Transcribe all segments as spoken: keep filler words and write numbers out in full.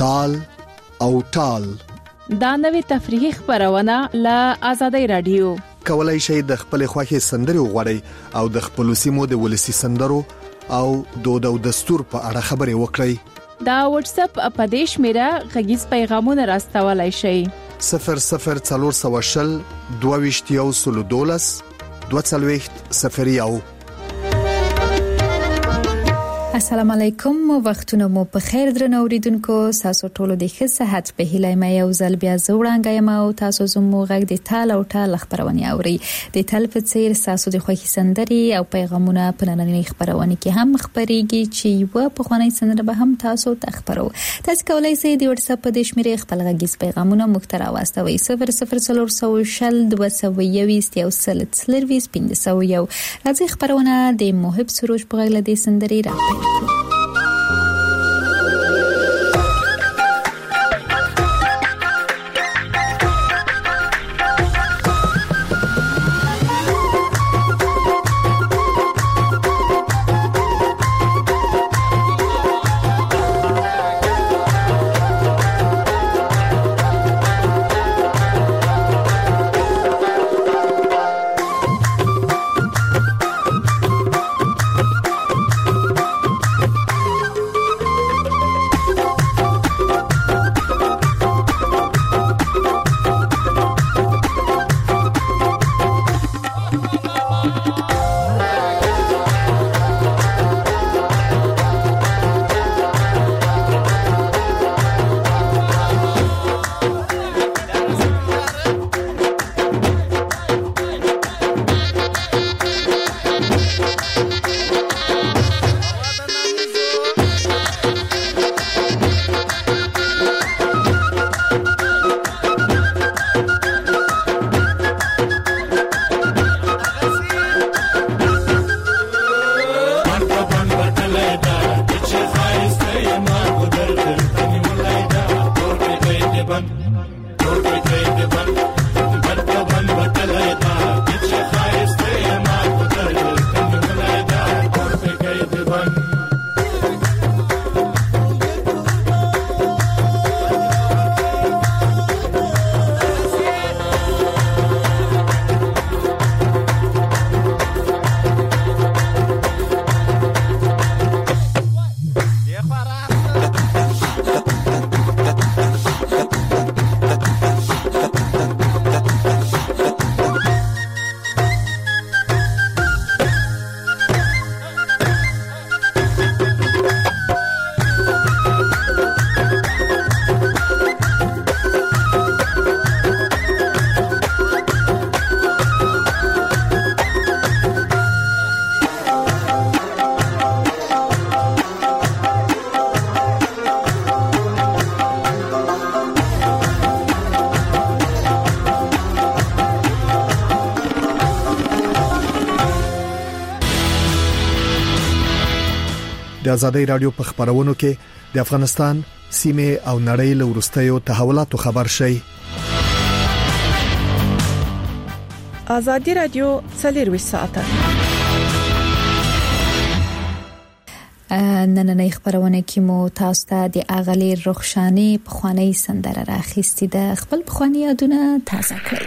تال او ټال. دا نوې تفریحي خبرونه له آزادۍ رادیو. کولای شئ د خپل خوښي سندري وغواړئ او د خپل سیمو د ولسی سندرو او دود او دستور په اړه خبرې وکړئ. دا واتس اپ اپدیش میرا غږیز پیغامونه راستولای شئ. صفر صفر څلور سوه شل دوه ویشت یو سلو دولس دوه څلوېښت صفر یو. السلام علیکم، وختونه مو په خیر درنو اوریدونکو. تاسو ټول د ښه صحت په هیله مې یو ځل بیا زوړانګه یم او تاسو زموږ غږ د تال او ټال خبرونه اوري. د تل په څیر تاسو د خوښي سندري او پیغامونه په نننۍ خبرونه کې هم خبريږي چې یو په خواني سندره به هم تاسو ته خبرو. تاسو کولای شئ د واتس اپ د شمیرې خپل غږیز پیغامونه مخترا واستوي صفر صفر څلور سوه شل دوه سوه یو یو سل څلرويس پنځه سوه یو. راځي خبرونه د محب سروج په غږ لدې سندري راځي. د آزادۍ رادیو په خبرونو کې د افغانستان سیمه او نړۍ له ورستیو تحولاتو خبر شي. آزادۍ رادیو څلروي ساعته نننۍ خبرونه کې مو تاسو ته د اغلی رخشانی په خواني سندره راخېستې ده. خپل په خواني یادونه تازه کړئ.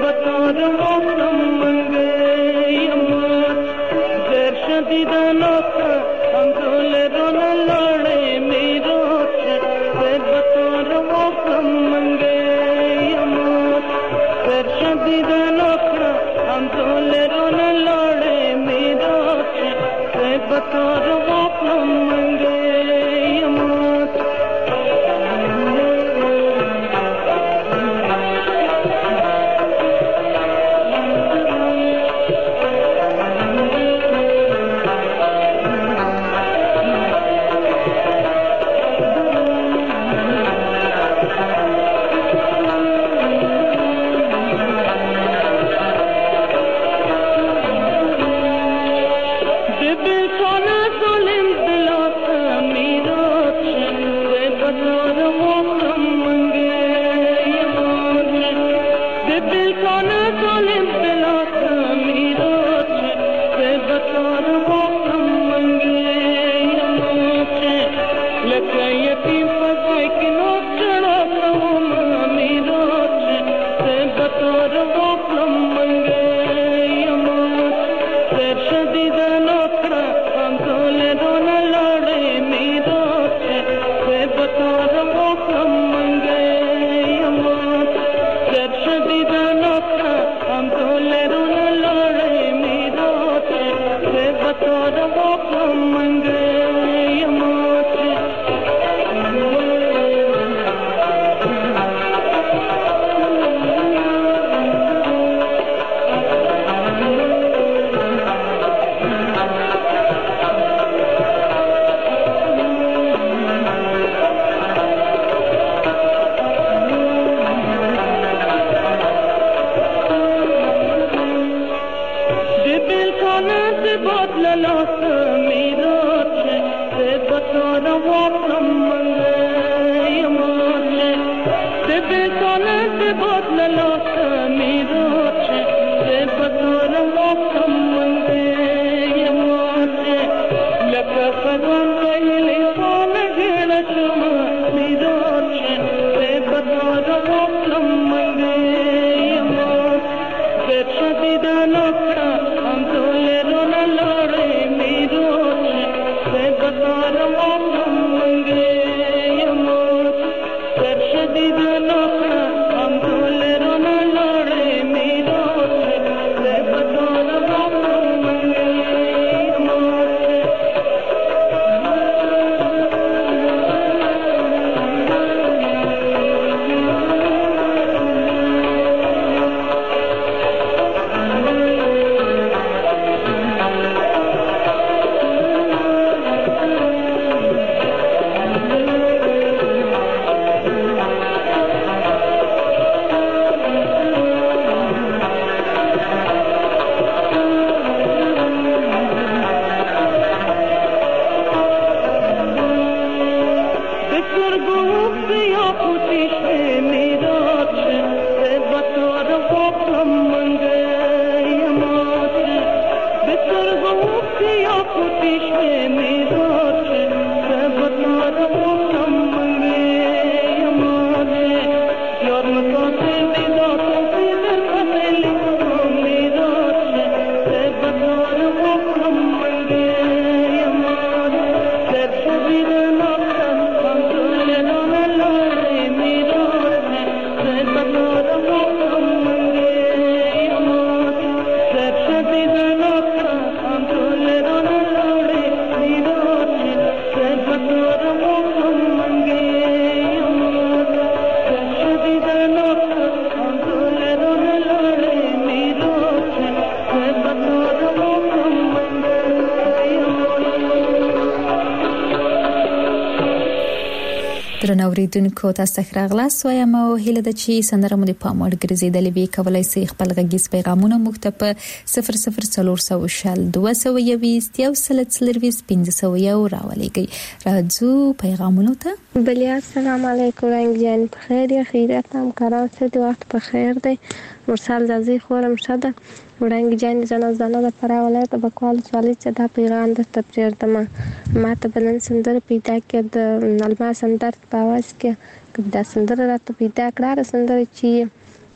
درنوریدونکو تاسو ته راغلاست وایم او هیله د چی سندره مو د پاموړ ګرځیدلې وی کولای سي خپل غږیز پیغامونه مکتب صفر صفر څلور شل دوه سوه یویشت یو سل څلرویشت پنځه سوه یو راولېږئ. راځو پیغامونو ته. بلیا السلام علیکم رنگ جان بخیر یا خیریت هم کاران ست وخت بخیر دی. مرسل زازی خورم شده رنگ جان جنا زنا د پر ولایت په کال سوالي چې دا پیغام د تفسیر دمه ما ته بلن سندر پیدا کې د نلما سندر په واس کې د سندر راته پیدا کړه سندر چې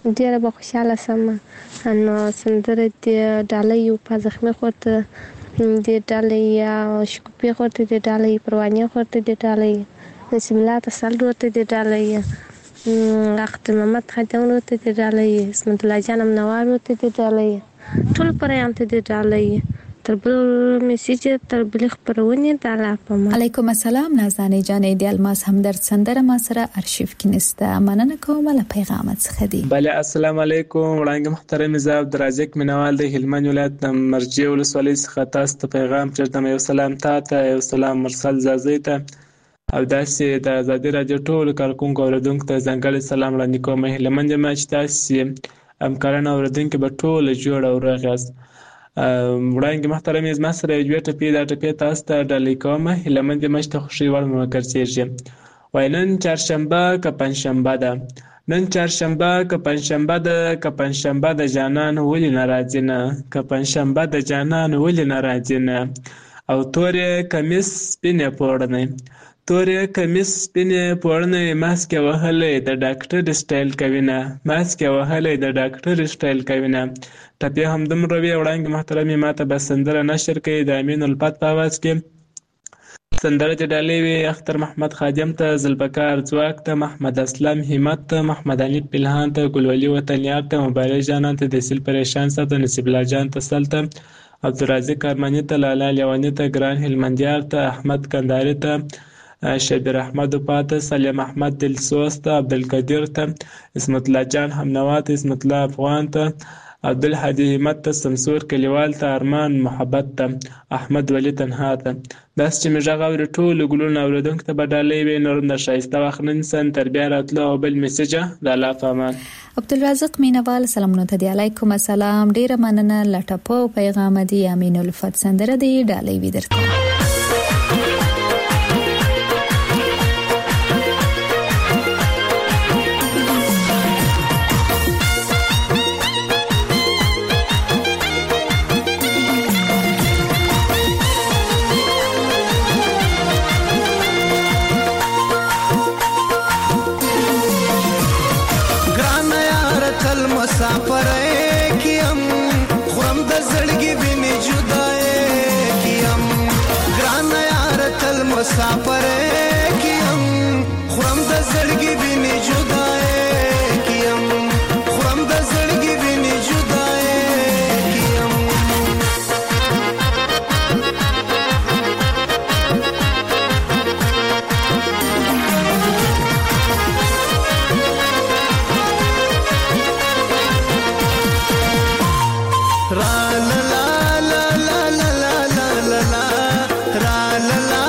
ډېره به خوشحاله سم. نو سندره د ډالۍ په زخمي خورته د ډالۍ شکوپې خورته د ډالۍ پروانې خورته د ډالۍ نسیم الله تسل ورته د ډالۍ وقت محمد خادم ورته د ډالۍ اسمت الله جان منوار ورته د ډالۍ ټول پرېام ته د ډالۍ تر بل میسیج تر بل خبرونه د الله په ما. علیکم السلام نازنین جانې د الماس همدرد سندره ما سره ارشیف کې نسته. مننه کوم له پیغامت څخه دی. بله السلام علیکم وړاندې محترم زاب درازک منوال د هلمند ولایت د مرجې ولسوالۍ څخه تاسو ته پیغام چرته یو سلام تاته یو سلام مرسل زازی ته او داسې د آزادي رادیو ټول کارکونکو اوریدونکو ته ځانګړی سلام وړاندې کوم. هلمند ما چې تاسو همکاران اوریدونکو به ټول جوړ او راغاست. وړاندې محترم زما سره یو ټپی دا ټپی تاسو ته ډالۍ کوم. هلمند ما چې خوشي وړ مو کرسیږي وای نن چهارشنبه که پنځشنبه ده نن چهارشنبه که پنځشنبه ده که پنځشنبه د جانان ولې ناراضي نه که پنځشنبه د جانان ولې ناراضي نه او تورې کمیس سپینې پوړنې تورې کمیس سپینې پوړنې ماسک وهلې د ډاکټر سټایل کوي نه ماسک وهلې د ډاکټر سټایل کوي نه. ټپی همدومره وی وړاندې محترمې ماته به سندره نشر کوي د امین الفت په आवाज کې سندره د ډالۍ وی اختر محمد خادم ته زلبکار ځواک ته محمد اسلام همت ته محمد علي پلهان ته ګلولي وطنیار ته مبارک جانان ته د سیل پریشان سره نصیب الله جان ته سلطه عبدالرزاق ارمانی ته لالا لیوانی ته ګران هلمندیار ته احمد کنداری ته شبیر احمد پاته سلیم احمد دلسوز ته عبدالقدیر ته اسمت الله جان همنوا ته اسمت الله افغان ته عبدالحدی همت ته سمسور کلیوال ته ارمان محبت ته احمد ولی تنها ته داس چې مې غږ اوري ټول ګلونه اوریدونکو ته به ډالۍ وي نور د ښایسته وخت نن سن تربیه راتلو او بل میسیجه د الله په امان. عبدالرزاق مینوال سلامونه ته دی. علیکم السلام ډیره مننه لټپو پیغام دی امین الفت سندره دی ډالۍ وی درته. مسافر کیم خورم د زړګي بیني جدای کیم خورم د زړګي بیني جدای کیم را لا لا لا لا لا لا لا لا را لا لا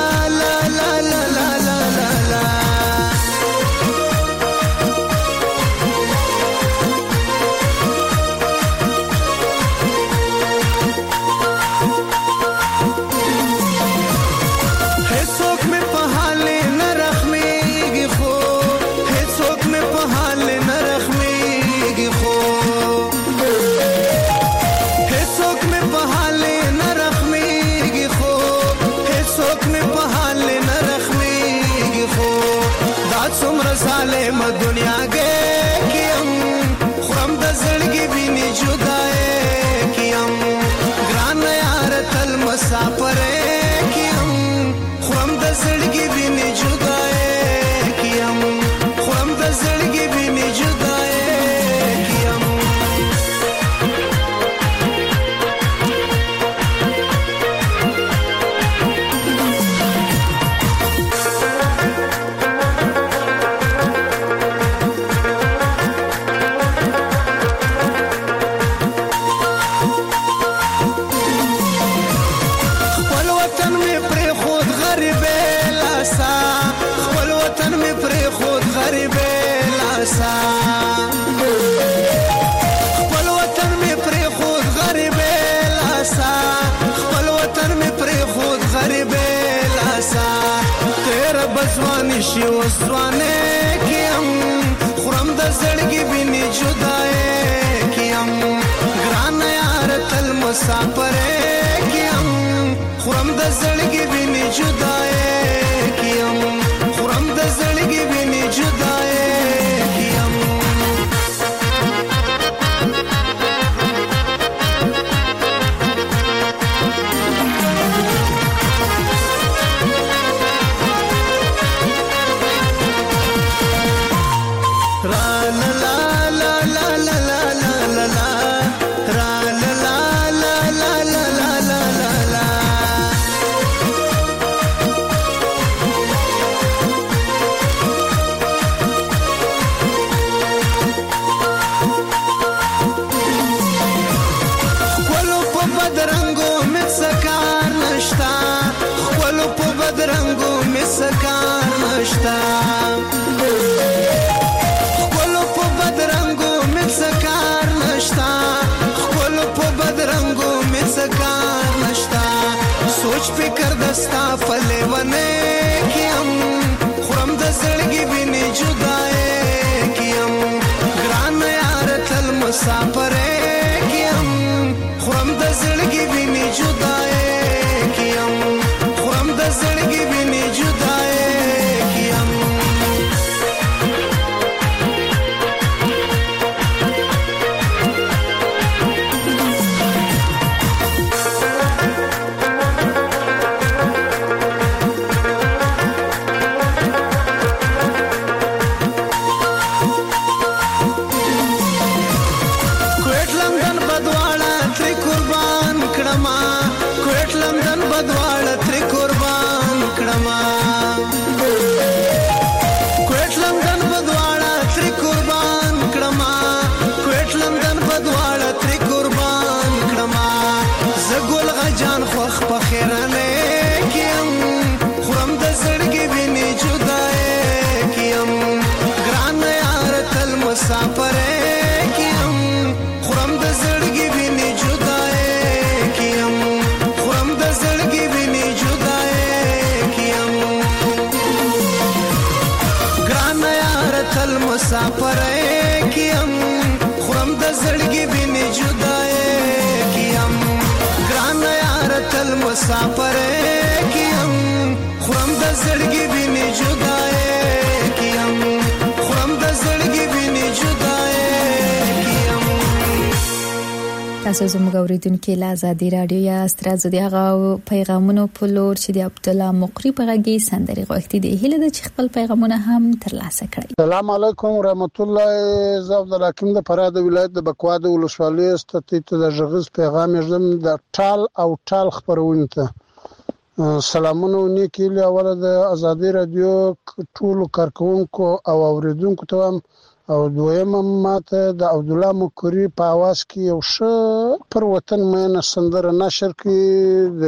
ظالم دنیا گے کیم خورم د زړګي بیني جدای کیم ګران یار تل مسافر کیم خورم د زړګي بیني جدای کیم خورم د زړګي بیني جدای کیم خپل وطن می پرې خود غریب لاسا خپل وطن می پرې خود غریب لاسا تیر بسوانی شي وسوانه کیم خورم د زړګي بیني جدای کیم ګران یار تل مسافر کیم خورم د زړګي بیني جدای کیم خورم د زړګي بیني جدای کیم فکر دستا پلیونه کیم خورم د زړګي ویني جدای کیم ګران یار تل مسافر کیم خورم د زړګي ویني جدای کیم خورم د زړګي ویني جدای کیم مسافر کیم خورم د زړګي ویني جدای کیم ګران یار تل مسافر کیم خورم د زړګي ویني جدای کیم خورم د زړګي ویني جدای کیم. تاسو زموږ اوریدونکو له آزادي رادیو یا سترازو دی هغه پیغامونو په لور چې د عبد الله مقری په غږی سندري غوښتي دی هله د خپل پیغامونه هم ترلاسه کړئ. السلام علیکم ورحمت الله. زه عبد الحکیم د فراه د ولایت د بکوا د ولسوالۍ ستې د ژغز پیغام یې د ټال او ټال خبرونه ته سلامونه نیکی له اوله د آزادي رادیو ټول کارکونکو او اوریدونکو ته او دویم ماته د عبد الله مقری په आवाज کې یو ښه پر وطن مینه سندره نشر کړي د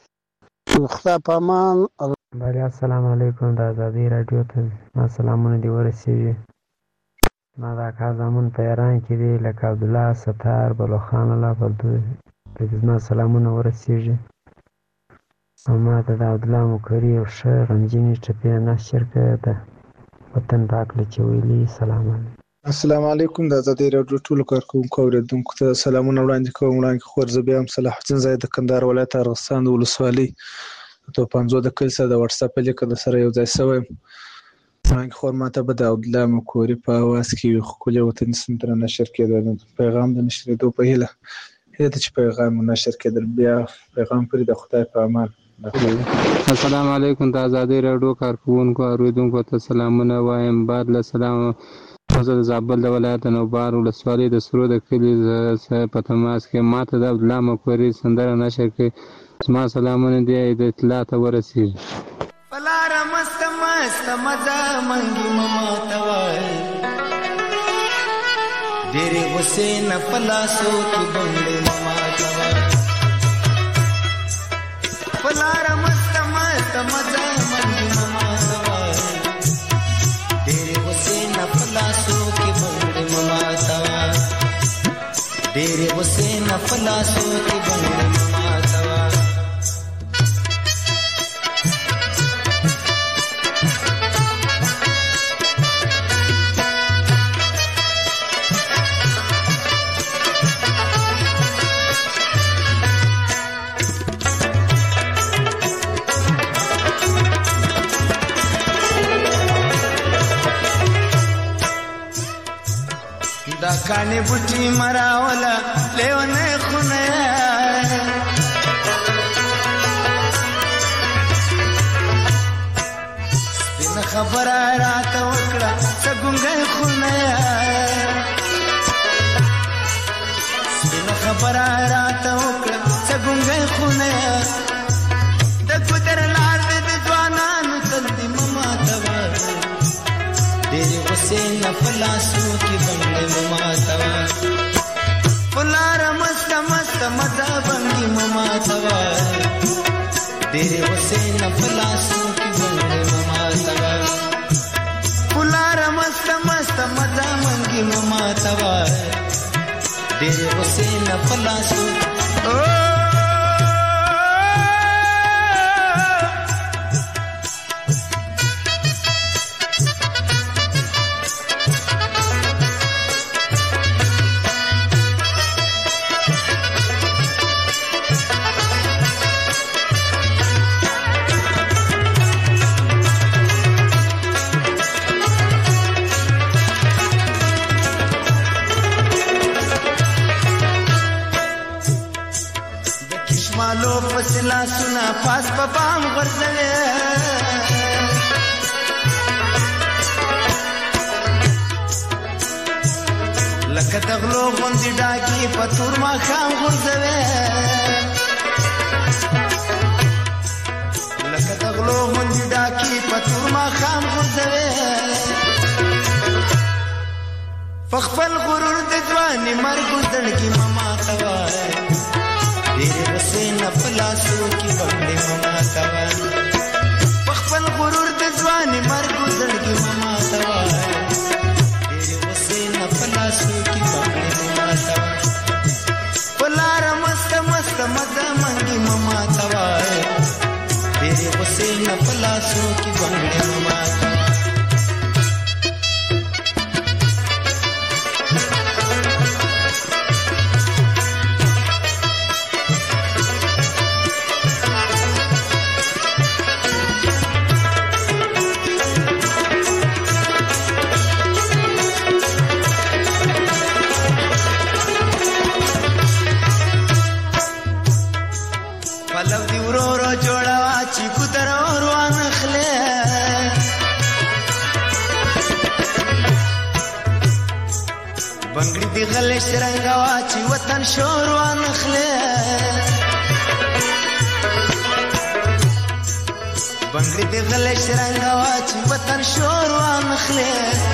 خدا په امان. بله السلام علیکم د آزادي رادیو ته ما سلامونه دی ورسیږي. ما دا کار زمون په ایران کې دی لکه عبد الله ستار بلوخان الله پردو د ما سلامونه ورسیږي. ما ته د عبد الله مقری یو ښه غمجنې ټپې نشر کړي ده وطن راکړه چې ویلي. سلام علیکم. السلام علیکم د آزادي رادیو ټول کارکونکو اوریدونکو ته سلامونه وړاندې کوم. وړاندې خور زه بیا هم صلاح الدین زاید د کندهار ولایت ارغستان د ولسوالۍ تو پنځو د کل سره د واتس اپ لیک د سره یو ځای شوی. وړاندې خور ماته به د عبد الله مقری په आवाज کې یو خولي وطن سندره نشر کېده. پیغام د نشریدو په هیله هله چې پیغام نشر کېدل بیا پیغام پرې د خدای په امان. السلام علیکم د آزادي رادیو کارکونکو اوریدونکو ته سلامونه وایم. بعد له سلام زه د زابل د ولایت نوبار ولسوالۍ د سرو د کلي په تماس کې ماته د عبد الله مقری سندره نشر کړي. زما سلامونه دی د اطلاع ته ورسیږي. پلار مست مست مزه منګي مما توای ډېرې غصې نه پلاسو کې بنګړې مما توای پلار مست مست مزه منګي مما توای ډېرې غصې نه پلاسو کې بنګړې مما توای ډېرې غصې نه پلاسو کې بنګړې مما توای. دا کانی بوټي مراولا لیونه خونه سپین خبره راته وکړه څنګه خونه سپین خبره راته وکړه څنګه خونه د ګذر لار د ځوانانو تل دې مما توا ډېرې غصې نه پلاسو کې بنګړې مما توا پلار مست مست مزه بنګي مما توا ډېرې غصې نه پلاسو کې بنګړې مما توا پلار مست مست مزه بنګي مما توا ډېرې غصې نه پلاسو مالو فسلا سنا پاس په پام غرزوي لکه دغلو غوندې ډاګي په تور ماښام غورځوي لکه دغلو غوندې ډاګي په تور ماښام غورځوي په خپل غرور د ځواني مرګ زړګي مه ماته وایه ډېرې غصې نه په لاسو کې بنګړې مه ماته وایه په خپل غرور د ځواني مرګ زړګي مه ماته وایه پلاسو کی پکړې ماتا پلار مست مست مزه منګي مما توای تیرې غصې نه پلاسو کی پکړې ماتا غلش رنگوا چې وطن شور وانخله بنگړي د غلش رنگوا چې وطن شور وانخله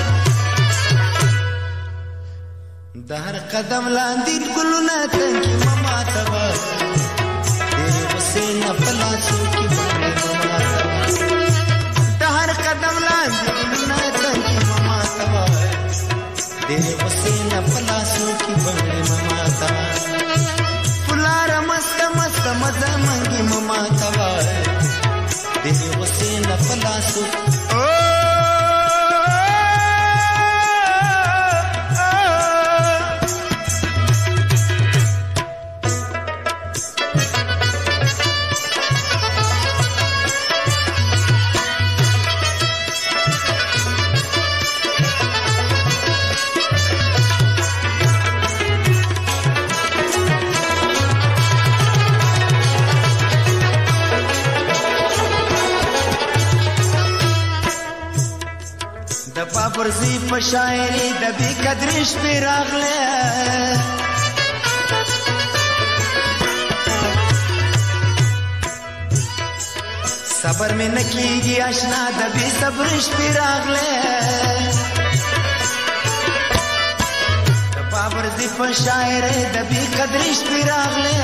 د هر قدم لاندې ګلونه تنګي مما تبا دې حسین په لاسو کې بنگړي مما د هر قدم لاندې ګلونه تنګي مما تبا دې حسین په لاسو کې بنګړي مما تا پلار مست مست مزه منګي مما تا دې حسین په لاسو پرزی په شاعری د بی قدرش په راغله صبر مې نکیږي آشنا د بی صبرش په راغله د پرزی په شاعری د بی قدرش په راغله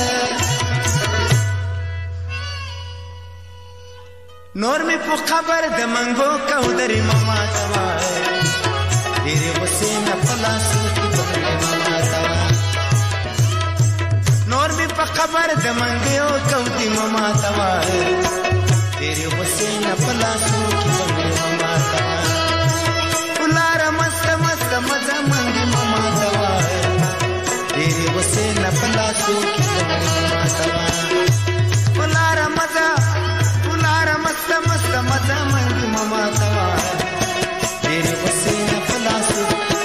نور می په خبر د منګو کو درې مما توا ډېرې غصې نه په لاسو کې بنګړې مما توا نور می په خبر د منګو کو دې مما توا ډېرې غصې نه په لاسو کې بنګړې مما توا ولار مست مست مزه منګي مما توا ډېرې غصې نه په لاسو کې بنګړې مما توا ولار مزه مست مست مزه منګي مما توا ډېرې غصې نه په لاسو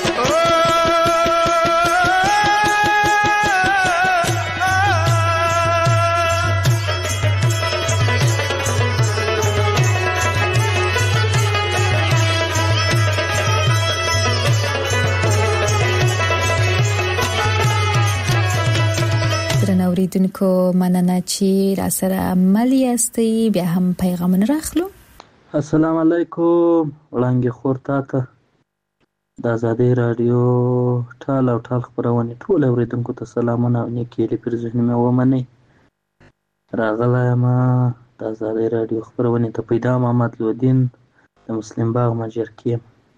اوریدونکو مننه چې را سره عمل یاستئ بیا هم پیغامونه راخلو السلام علیکم وړاندې خورتا ته د آزادۍ رادیو ټال او ټال خبرونه ټول اوریدونکو ته سلامونه او نیکې لپاره مې ومنئ راغلی یم د آزادۍ رادیو خبرونه ته پیدا محمد لودین د مسلم باغ مجر کې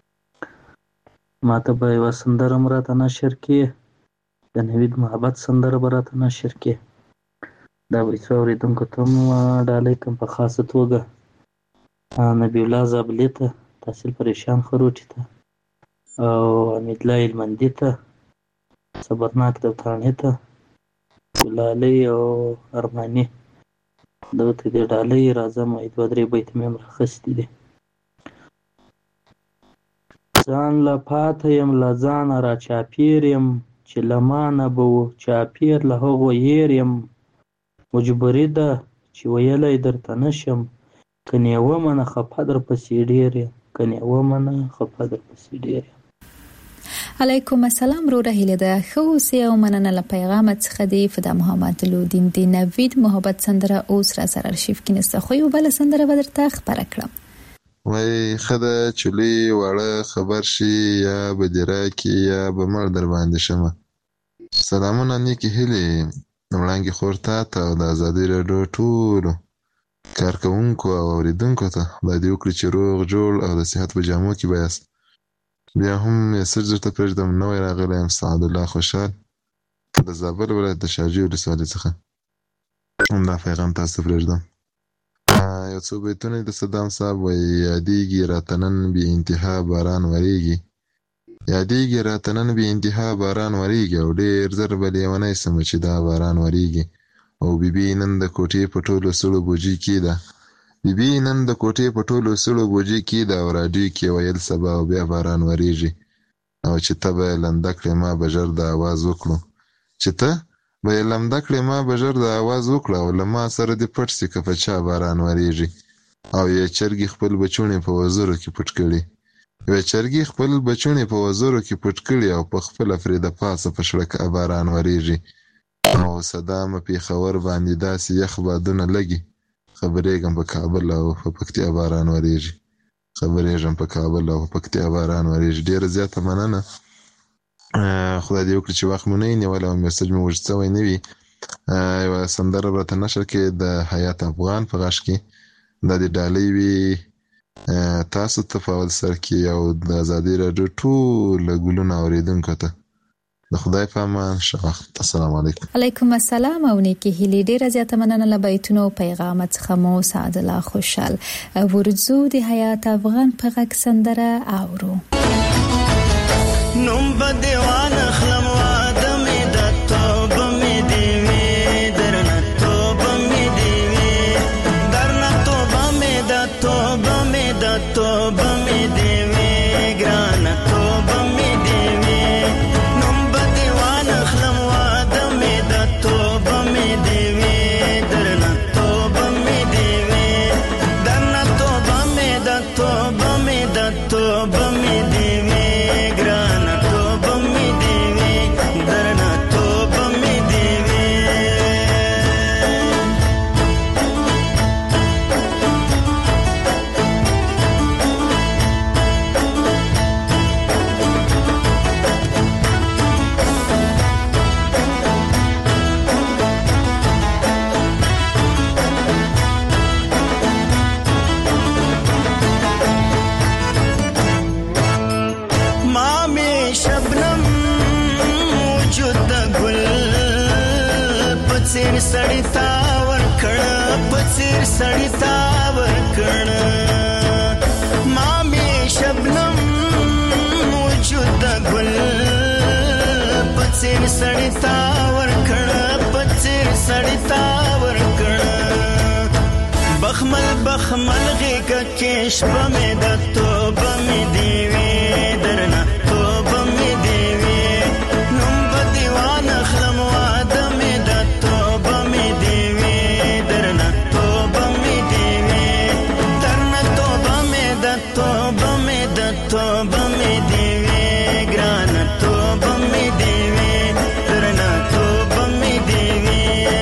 ماته به یوه سندره هم راته نشر کې د نوید محبت سندره به راته نشر کې دا به څو اورېدونکو ته هم ډالۍ کړم په خاصه توګه نبی الله زابلي ته تحصیل پریشان خروټي ته او حمیدالله هلمندي ته صبرناک دوتاڼي ته ګلالۍ او ارماني دغه ته دې ډالۍ راځم دوه درې بیت مې هم راخیستي دي ځان له پاته یم له ځانه را چاپېر یم چې له ما نه به و چاپېر له هغو هېر یم مجبوري ده چې ویلی درته نشم، که نیوه منه خفه در پسې ډېر یم، که نیوه منه خفه در پسې ډېر یم. علیکم السلام روره هیله ده ښه اوسئ او مننه له پیغامت څخه دی فدا محمد لودین د نوید محبت سندره اوس را سره ارشیف کې نسته خو یو بله سندره به درته خپره کړم. وای ښه ده چې لوی واړه خبر شي یا به دې راکړي یا به مړ در باندې شمه. سلامونه نیکې هیلې وړانګې خور تا ته او د ازادۍ راډیو ټولو کارکوونکو او اورېدونکو ته خدای دې وکړي چې روغ جوړ او د صحت په جامو کې به یاست. بیا هم میسج درته پرېږدم نوی راغلی یم سعدالله خوشحال د زابل ولایت د شاجوی ولسوالۍ څخه همدا پیغام تاسو ته پرېږدم. یو څو بیتونه د صدام صاحب وایي یادېږي راته نن بې انتها باران ورېږي، یادېږي راته نن بې انتها باران ورېږي او ډېر زر به لیونی سمه چې دا باران ورېږي. او بیبي نن د کوټې په ټولو سړو بوجي کې ده، بیبي نن د کوټې په ټولو سړو بوجي کې ده او راډیو کې ویل سبا او بیا باران ورېږي. او چې ته به یې لمده کړې ما به ژر د اواز وکړو، چې ته به یې لمده کړې ما به ژر د اواز وکړه او له ما سره دې پټ سي که په چا باران ورېږي. او یې چرګې خپل بچوڼې په وزرو کې پټ کړي، یوې چرګې خپل بچوڼې په وزرو کې پټ کړي او په خپله پرې د پاسه په شړکه باران ورېږي. او صدامه پېښور باندې داسې یخ بادونه لګي، خبرېږم په کابل او په پکتیا باران ورېږي، خبرېږم په کابل او په پکتیا باران ورېږي. ډېره زیاته مننه، خدای دې وکړي چې وخت مو نه وي نیولی او میسج مو وژد شوی نه وي. یوه سندره به راته نشر کې د حیات افغان په غږ کې دا د ډالۍ وي تاسو ته په اول سر کې او د ازادۍ راډیو ټوله ګلونه اورېدونکو ته د خدای په امان ښه وخت. السلام علیکم. علیکم السلام او نیکې هیلې. ډېره زیاته مننه له بیتونو او پیغامت څخه مو سعدالله خوشحال. ورځو د حیات افغان په غږ سندره اورو. نوم به دیوان اخلم واده مې د توبه مې دې وي درنه توبه مې دې وي درنه توبه مې د توبه مې د توبه مې دې وي ګرانه توبه مې دې وي نوم به دیوان اخلم واده مې د توبه مې دې وي درنه توبه مې دې وي درنه توبه مې د توبه مې د توبه مې دې وي سړی تا ورکړه پڅیر سړی تا ورکړه ما می شبنم وجود د ګل پڅیر سړی تا ورکړه پڅیر سړی تا ورکړه بخمل بخمل غېږه کې شپه مې د توبه مې دې وي درنه توبه مې دې وي نوم به دیوان اخلم واده مې د توبه مې دې وي درنه توبه مې دې وي درنه توبه مې د توبه مې د توبه مې دې وي ګرانه توبه مې دې وي درنه توبه مې دې وي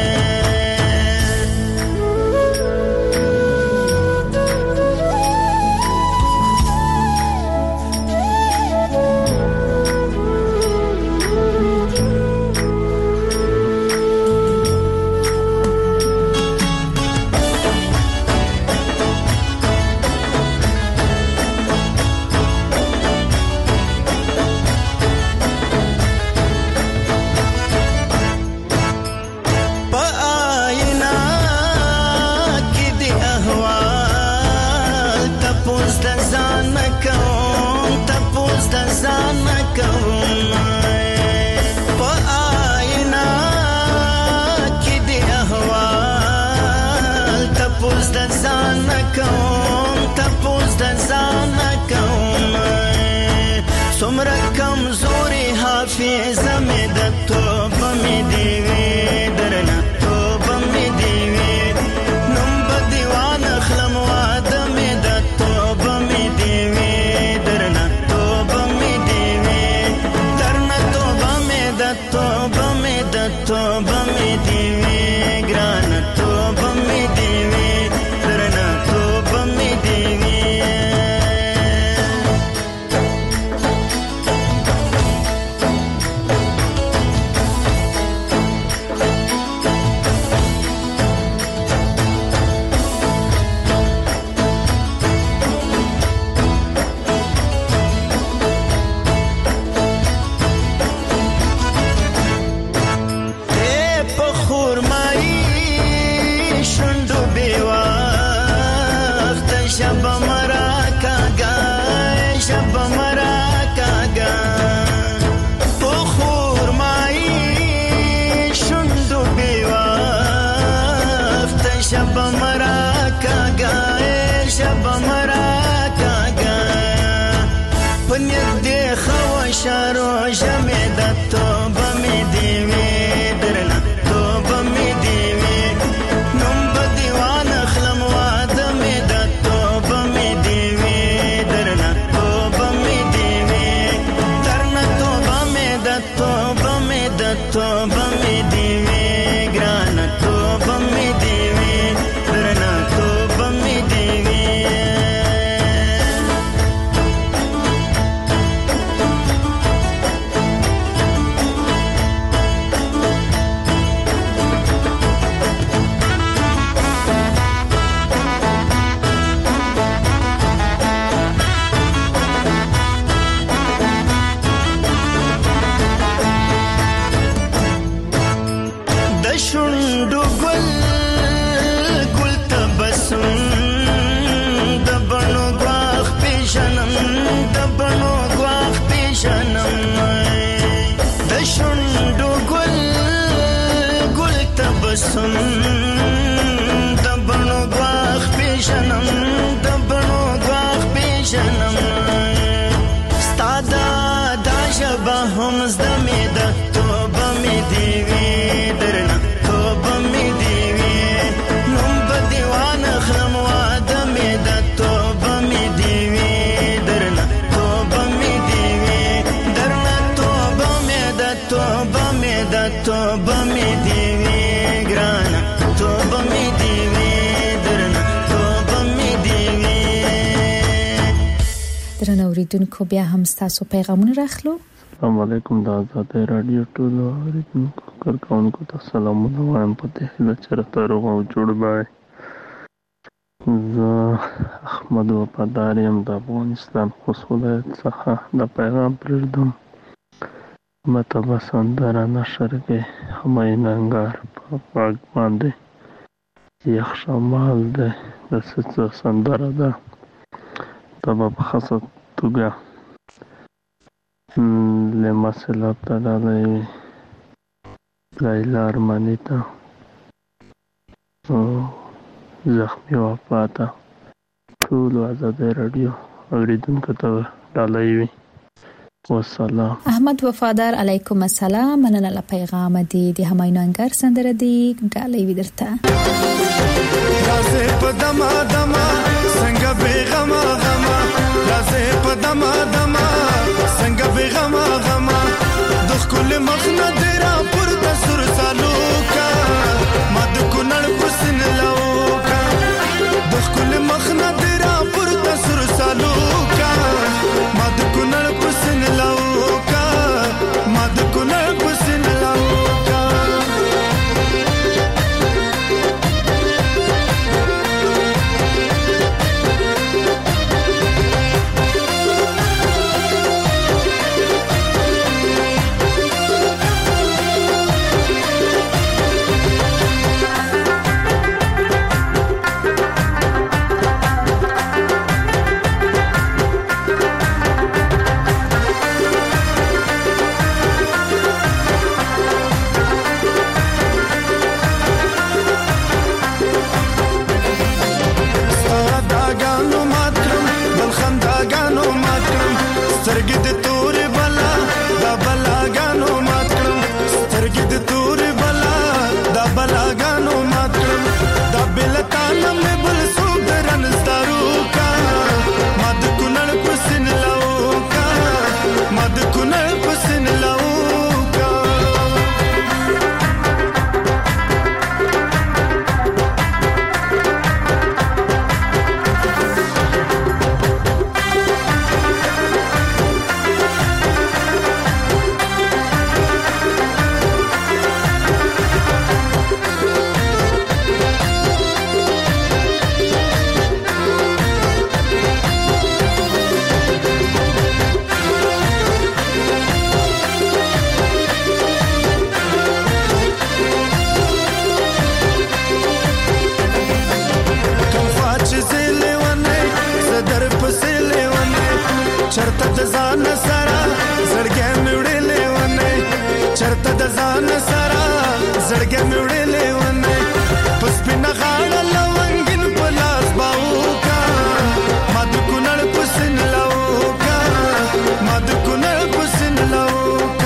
څومره کمزورې حافظه مې د توبه مې دې وي درنه توبه مې دې مې دی وې ګرانه توبه مې دی وې درنه توبه مې دی وې شونډو ګل ګل تبسم د بڼو ګواښ پیژنم د بڼو ګواښ پیژنم د شونډو ګل ګل تبسم د بڼو ګواښ پیژنم د بڼو ګواښ پیژنم ستا دا ژبه هم زده مې ده توبه مې دې وي درنه توبه مې دی وې نوم به دې وانخلم واده مې ده توبه مې دی وې درنه توبه مې دی وې درنه توبه مې ده توبه مې ده توبه مې دی وې ګرانه توبه مې دی وې درنه توبه مې دی وې. درنه اوریدونکو بیا هم ستاسو پیغامونه راخلو. السلام علیکم د آزاد رادیو ټولو اوریدونکو کارکونکو ته سلامونه وایم په دې هیله چې راته روغ او جوړ به زه احمد وفادار یم د افغانستان خوست ولایت څخه د پیغام پرېږدم مته به سندره نشر کې همایون انګار په غږ باندې یخ شمال دی د څه سندره ده دا به په خاصه توګه لمسلاب ته ډالۍ وي لیلا ارماني ته زخمي وفا ته ټولو ازادۍ راډیو اوریدونکو ته ډالۍ وي. والسلام. احمد وفادار علیکم السلام. مننه له پیغام دی د همایون انګار سندره دی ډالۍ وي درته. رازه په دما دما څنګه بیغما غما رازه په دما دما څنګه بیغما غما د خپل مخ نه درا پر د سر سالوکا ما د کونړ پسن لاوکا د خپل مخ نه درا پر د سر سالوکا ما د کونړ پسن لاوکا ما د کونړ پسن لاوکا سترګې د تورې بلا دا بلاګانو مات کړم سترګې د تورې بلا دا بلاګانو مات کړم دا بلتانه مې بل څوک درنستارو کا ما د کونړ پسین لاو کا ما د کونړ پسین لاو کا چرته د ځان سره زړګې مې وړلې ونه چرته د ځان سره زړګې مې وړلې ونه پس پنه غاړه لونګین په لاس باوکا ما د کونړ پسین لاوکا ما د کونړ پسین لاوکا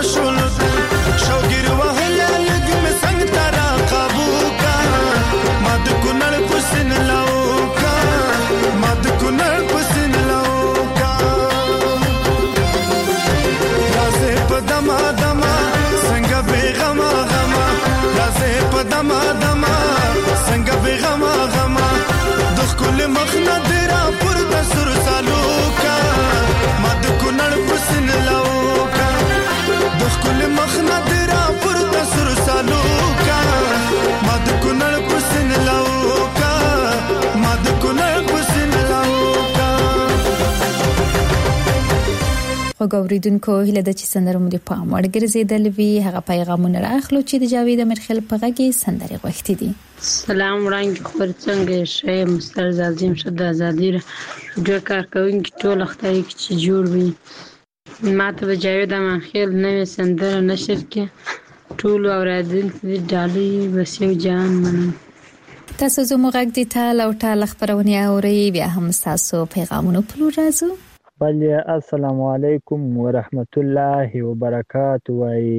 شولو شوګیر وهله لګ مې څنګه ترا قابو کا ما د کونړ پسن لاوکا ما د کونړ پسن لاوکا رازه په دما دما څنګه بیغما غما رازه په دما دما څنګه بیغما غما د خپل مخنه درا پر د سر سالوکا ما د کونړ پسن لاوکا د خپل مخنه درا پر د سر سالوکا ما د کونړ پسن لاوکا ما د کونړ پسن لاوکا. وګوریدونکو هله د چې سندره مو د پام وړ ګرځیدل وی هغه پیغامونه راخلو چې د جاوید امرخیل په غږی سندره غوښتي دي. سلام وړاندې خبر څنګه شې مستر زازیم شد ازادي جو کار کوونکی ټول اختیاري چې جوړ وي ما ته د جاوید امرخیل نوې سندره نشر کې ټول اوریدونکو د ډالۍ وسیو جان منم. تاسو زموږ غږ د تال او ټال خبرونه اوري بیا هم تاسو پیغامونه پلو راځو. بله السلام علیکم ورحمت الله وبرکاته. وای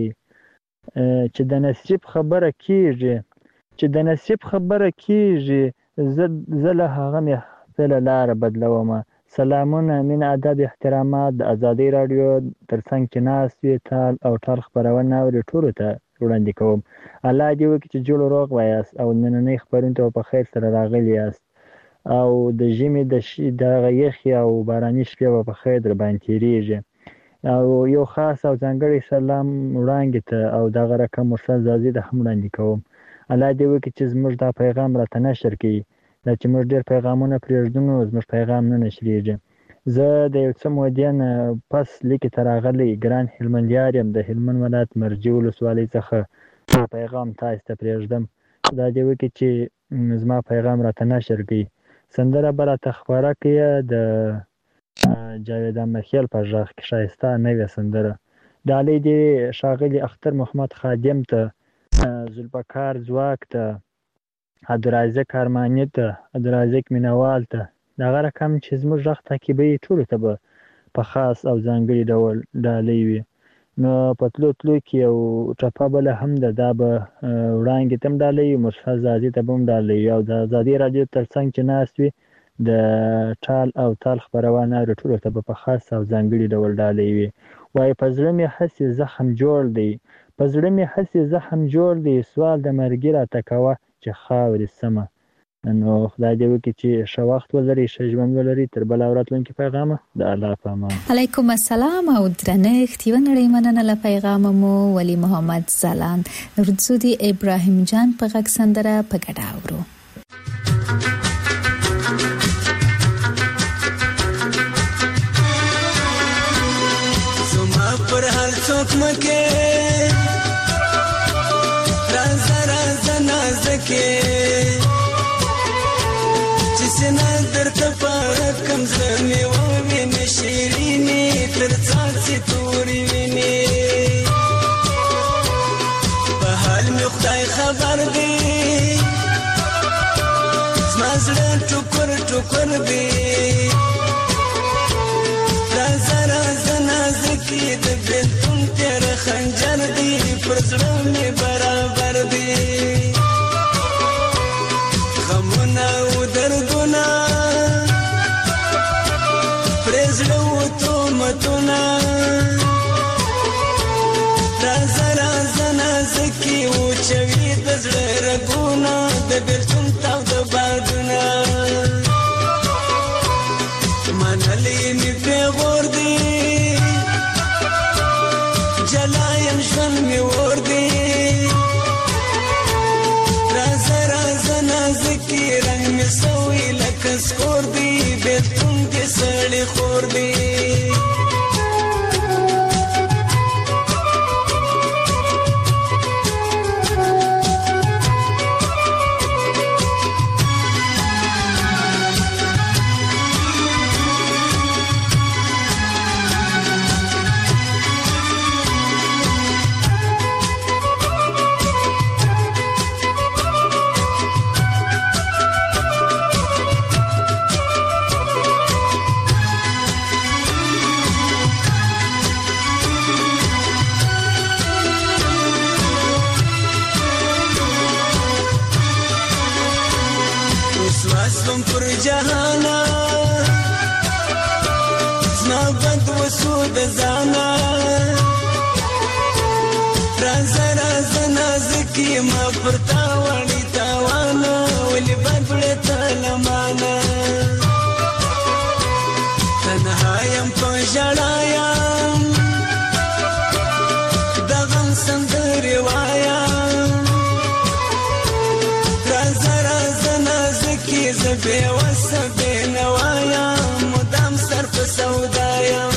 چې د نصیب خبره کیږي چې د نصیب خبره کیږي زه له هغه مې خپله لاره بدلومه. سلامونه مین ادب احترامات د ازادي رادیو ترڅنګ چې ناست وي تال او ټال خبرونه اوري ټولو ته وړاندې کوم. الله دې وکړي چې جوړ روغ وایاست او نننۍ خبرونه ته په خیر سره راغلي یاست او د ژمي د د یخي او باراني شپې په خیر در باندې تیریږي. او یو خاص او ځانګړی سلام وړاندې ته او دغه رقم مرسل زازي د هم وړاندې کوم. الله دې وکړي چې زموږ دا پیغام راته نشر کړي دا چې موږ ډېر پیغامونه پرېږدو نو زموږ پیغام نه نشریږي. زه د یو څه مودې نه پس لیکې ته راغلی ګران هلمندیار یم د هلمند ولایت مرجې ولسوالۍ څخه پیغام تاسو ته پرېږدم. دا دې وکړي چې زما پیغام راته نشر کړي. سندره به راته خپاره کړي د جاوید امرخیل په غږ کې ښایسته نوې سندره. ډالۍ دې ښاغلي اختر محمد خادم ته ذوالفقار ځواک ته عبدالرازق ارماني ته عبدالرازق مینوال ته دغه رقم چې زموږ غږ تعقیبوي ټولو ته به په خاص او ځانګړي ډول ډالۍ وي. نو په تلو تلو کې یو ټپه بله هم ده دا به وړاندې ته هم ډالۍ وي مرسل زازي ته به هم ډالۍ وي او د ازادي راډیو تر څنګ چې ناست وي د ټال او تال خپرونه اوري ټولو ته به په خاص او ځانګړي ډول ډالۍ وي. وایي په زړه مې هسې زخم جوړ دی په زړه مې هسې زخم جوړ دی سوال د مرګي راته کوه چې خاورې سمه. نو خدای دې وکړي چې ښه وخت ولري ښه ژوند ولري تر بله او راتلونکي پیغامه د الله په امان. علیکم السلام او درنښت یوه نړۍ مننه له پیغامه مو ولی محمد ځلاند ورځو دي ابراهیم جان په غږ سندره په ګډه اورو. زما پر هر څوک مکه راز راز نازکه چې سنا درته پاره کم زمي و ویني شیرینی تر څاڅي توري ویني په حال می خدای خبر دی زما زړه ټوکر ټوکر دی راز راز نازکه د بلتون تر خنجر دی پر زړه می برابر دی غمونه او دردونه پرزړه و تومتونه راز راز نازکي و چوي د زړه رګونه د بلتون تاو د بادونه منلې می پیغور دی جلایم ژوند می ور دی راز راز نازکي رنگ می سوي لکه سکور دی بلتون دې سړی خور دی جهانا زما بد وسو د ځانا رازه رازه نازکي ما پرتا وړي تاوانا ولې بدړې تلمانا تنهایم په ژړایم د غم سندرې وایم رازه رازه نازکي زه بېوسه بېنوا یم مدام سر په سودا یم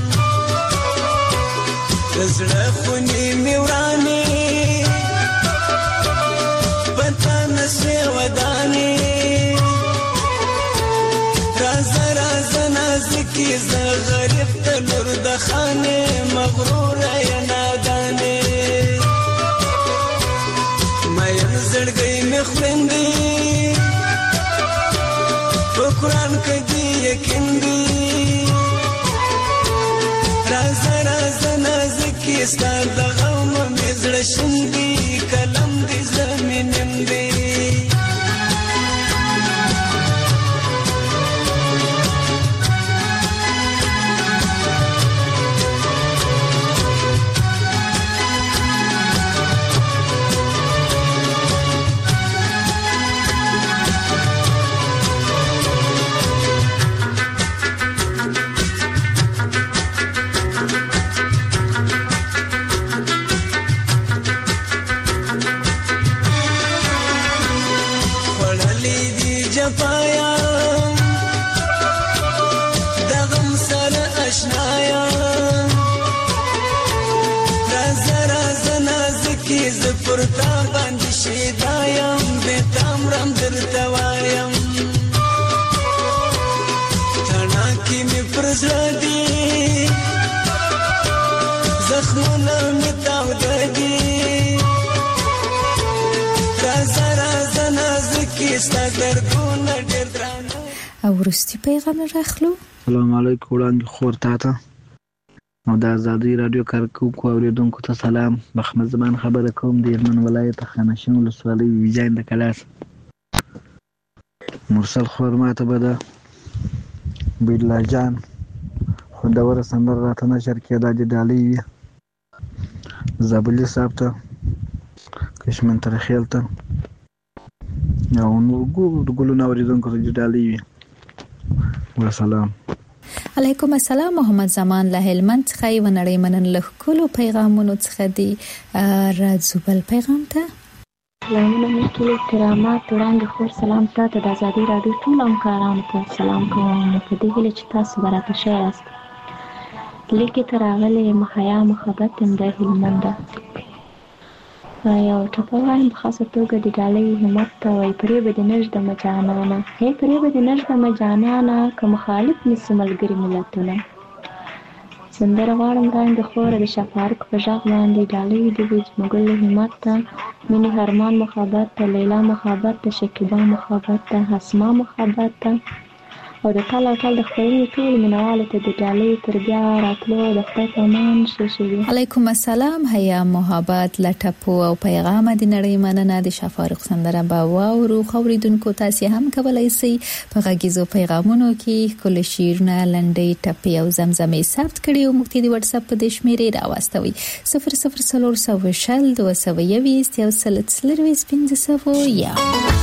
د زړه خونې مې ورانې په تا نسوې ودانې رازه رازه نازکي زه غریب ته لور د خانې مغروره یې نادانې مین زړګی مې خویندې په قرآن کې دې یقین دی رازه رازه نازکي ستا د غم مې زړه شین دی قلم دې زمینم دی پرتا باندې شیدایم بیتام رم درته وایم تڼاکې مې پر زړه دي زخمونه مې تاوده دي رازه رازه نازکي ستا دردونه ډېر درانه. او وروستي پیغام راخلو. سلام علیکم وړاندې خور تا ته او د ازادۍ راډیو کارکوونکو اورېدونکو ته سلام. محمد زمان خبره کوم د هلمند ولایت خانشین ولسوالۍ ویجاین د کلاس. مرسل خور ماته به د بیلا جان خوندوره سندره راته نشر کېده د ډالۍ وي زابلي صاحب ته کشمن ترخیل ته او نور ګلونه اورېدونکو ته د ډالۍ وي. وسلام. علیکم السلام. محمد زمان له هلمند څخه یو نړۍ منن له کولو پیغامونو څخه دی راځو بل پیغام ته. سلامونه مې ټول کرامات وړاندې خور سلام تاسو د ازادۍ راډیو ټول همکارانو ته سلام کوم په دې هیله چې تاسو براته ښه یاست. لیکې ته راغلې محیا محبت یم د هلمند یو ټپه وایم په خاصه توګه د ډالۍ همت ته وایي پرې به دې نږدمه جانانه هی پرې به دې نږدمه جانانه که مخالف نیسي ملګري ملتونه. سندره غواړم وړاندې خوره د شفارق په غږ باندې ډالۍ دې وي زموږ له همت ته مینې هرمان محبت ته لیلا محبت ته شکیبا محبت ته اسما محبت ته او د ټال او ټال د خپرونې ټول مینوالو ته د ډالۍ تر بیا راتلو د خدای په امان ښه شوي. علیکم السلام. حیا محبت لټپو او پیغام د نړۍ مننه د شفارق سندره به واورو. خوریدونکو تاسو هم کولای شئ په غږیزو پیغامونو کې کول شیرونه لنډۍ ټپې او زمزمې ثبت کړئ او موږ ته د واتس اپ په د شمیرې راوستوي صفر صفر صفر صفر شل دوه سوه یویشت یو سل څلرویشت پنځه سوه یا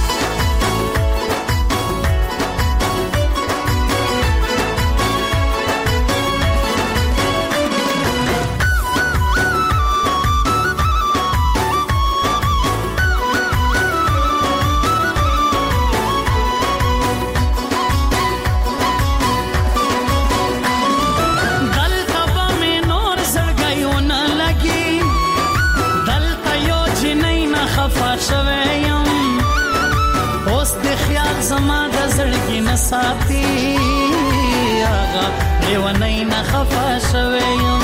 ساتي هغه لیونی نه خفه شوی یم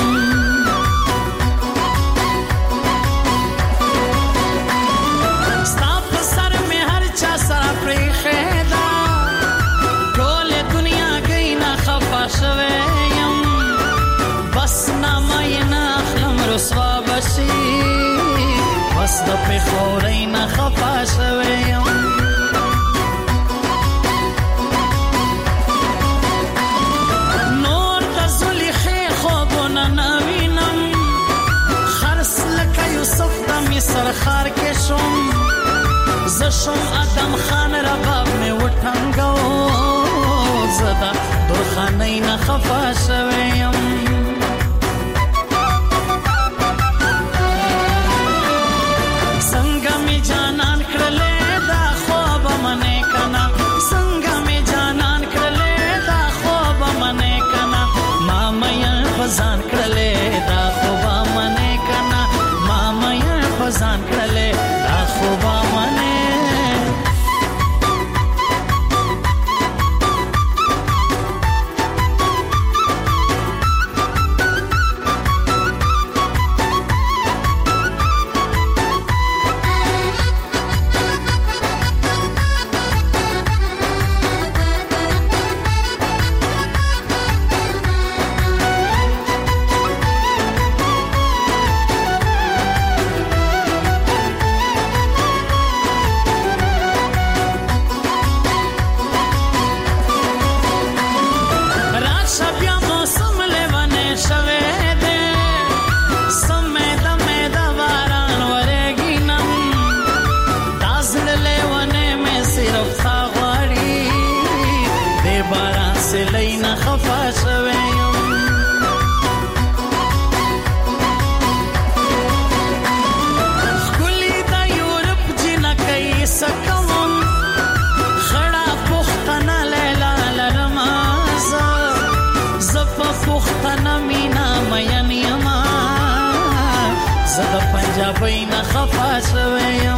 ستا په سر مې هر چا سره پرېښې ده ټولې دنیا گۍ نه خفه شوی یم بس نامه یې نه اخلم رسوا به شي بس د پېښورۍ نه خفه شوی یم پر خار کې شوم ز شوم ادم خان رباب مې وټنګو زدا درخانې نه خفا شوم څنګه می جانان کړلې دا خوب منې کنا څنګه می جانان کړلې دا خوب منې کنا ما مې فزان کړلې دا خوب منې کنا ما مې فزان کړلې دا خوب منې پنجابی نه خفا شویم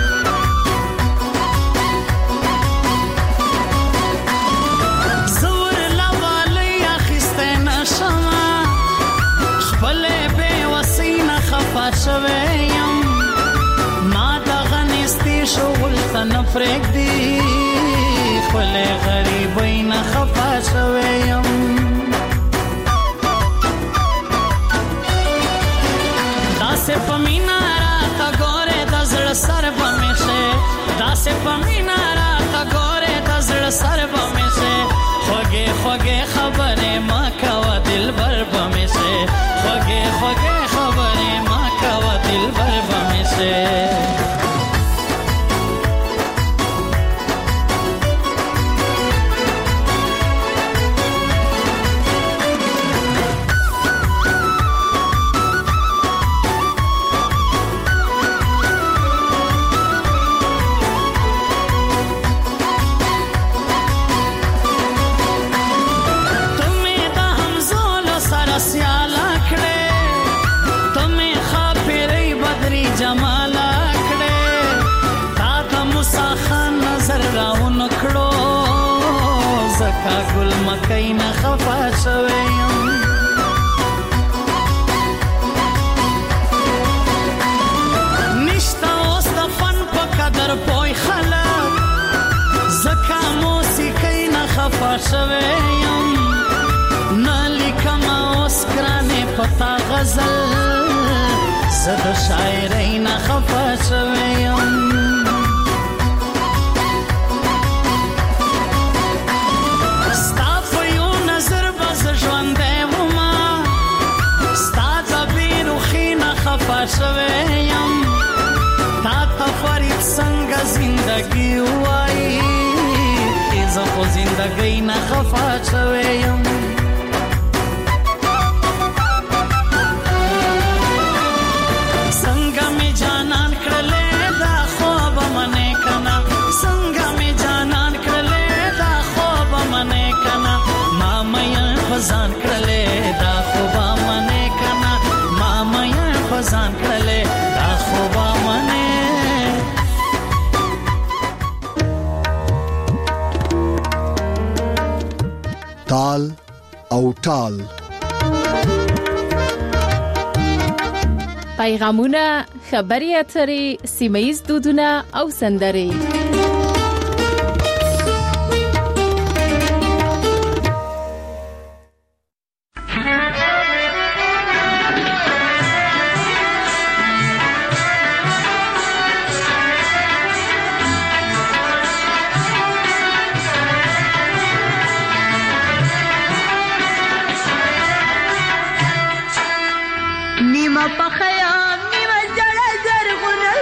زور لوالی اخیسته نشما خپل بے وسی نه خفا شویم ما دا غنستی شغل تا نفرک دی خپل غریبی نه خفا شویم داسه پمینا راتا گوره دا زړه سر بمیشه داسه پمینا راتا گوره دا زړه سر بمیشه خوږه خوږه خبره ما کوا دلبر بمیشه خوږه خوږه خبره ما کوا دلبر بمیشه گل مکای نه خفا شویم نشتا اوس د فن په قدر پوی خلک زکا موسیقی نه خفا شویم نه لیکم اوس کرانه پتا غزل زد شاعری نه خفا شویم شویم تا تا فرید څنګه زندگی وای زه خو زندگی نه خفا شویم څنګه می جانان کړلې دا خوب منې کنا څنګه می جانان کړلې دا خوب منې کنا ما مې فزان کړلې دا خوب منې کنا ما مې فزان کړلې دا خوب منې تال او ټال پیغامونه خبري اترې سیمایي دودونه او سندرې نیمه پخیا نیمه جړه زرغونه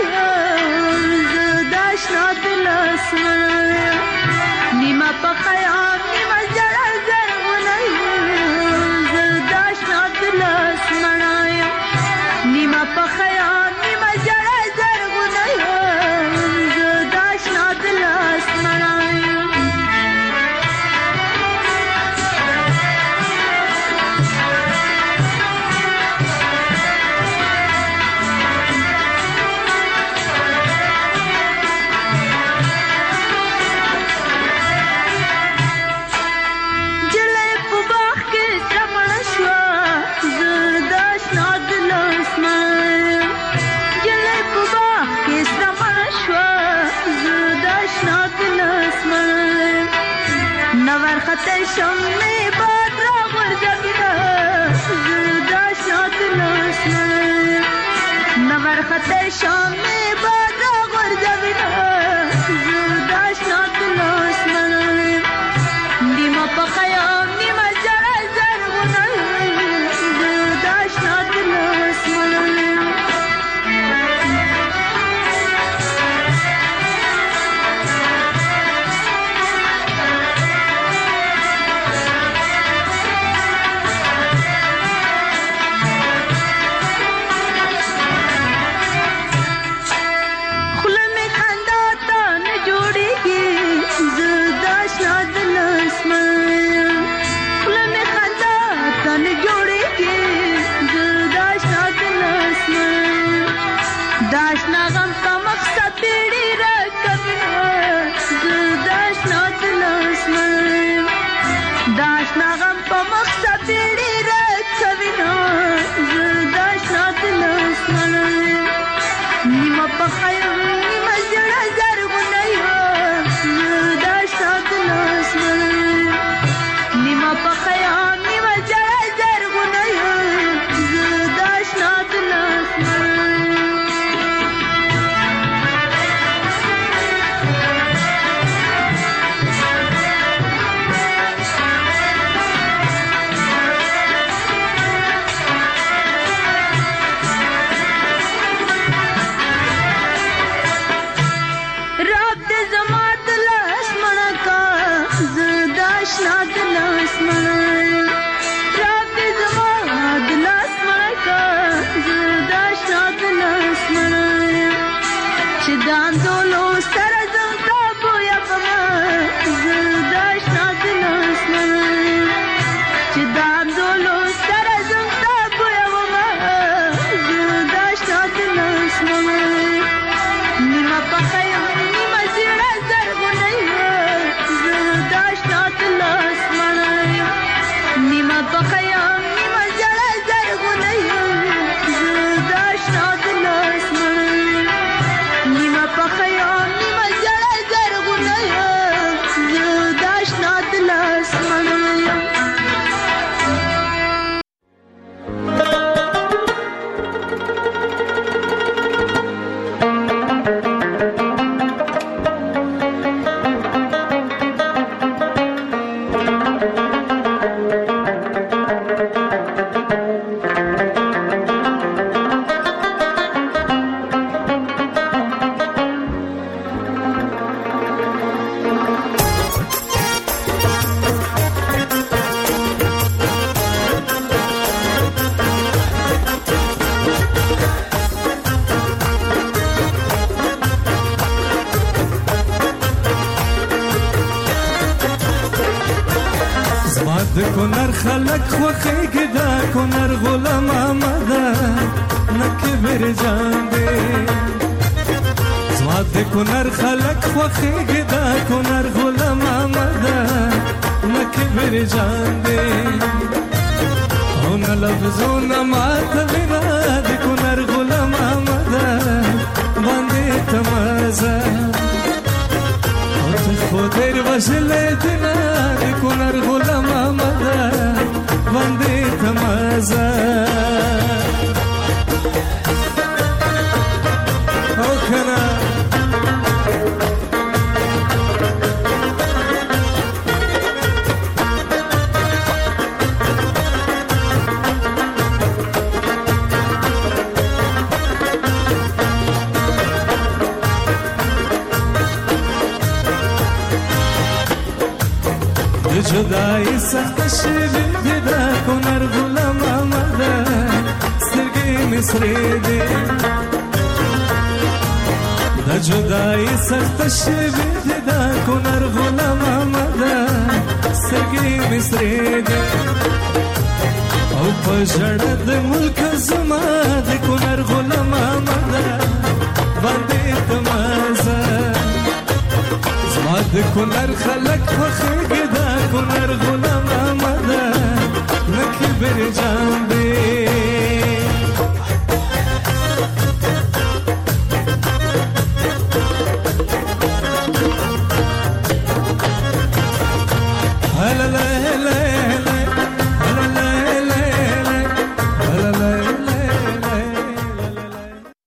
د کونر خلک خوخیږي دا کونر غلام احمد نکه بر جان دې زما د کونر خلک خوخیږي دا کونر غلام احمد نکه بر جان دې او نه لفظونه ماته وینا د کونر غلام احمد باندې تمازه خودر وشله دینا دی کنار غلام آمد بنده تمازه او کنا جدای سخت شوی دی دا کنر غلام آمده سترګې مې سرې دي د جدای سخت شوی دی دا کنر غلام آمده سترګې مې سرې دي او په ژړه د ملک زما د کنر غلام آمده باندې تمازه زما د کنر خلک خوښېږي دا کنر غلام آمده نکي بر جان